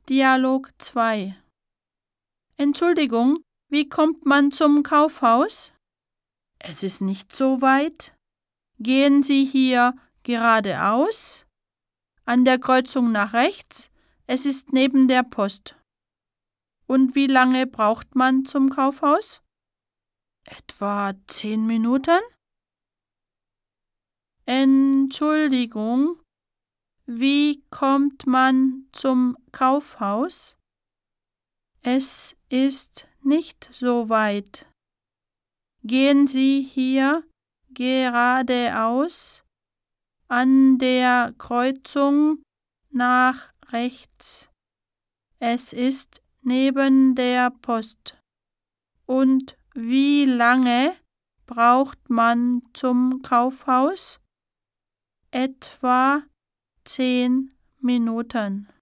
Dialog 2. Entschuldigung, wie kommt man zum Kaufhaus? Es ist nicht so weit. Gehen Sie hier geradeaus, an der Kreuzung nach rechts. Es ist neben der Post. Und wie lange braucht man zum Kaufhaus? Etwa 10 Minuten. Entschuldigung, wie kommt man zum Kaufhaus? Es ist nicht so weit. Gehen Sie hier geradeaus, an der Kreuzung nach rechts. Es ist neben der Post. Und wie lange braucht man zum Kaufhaus? Etwa 10 Minuten.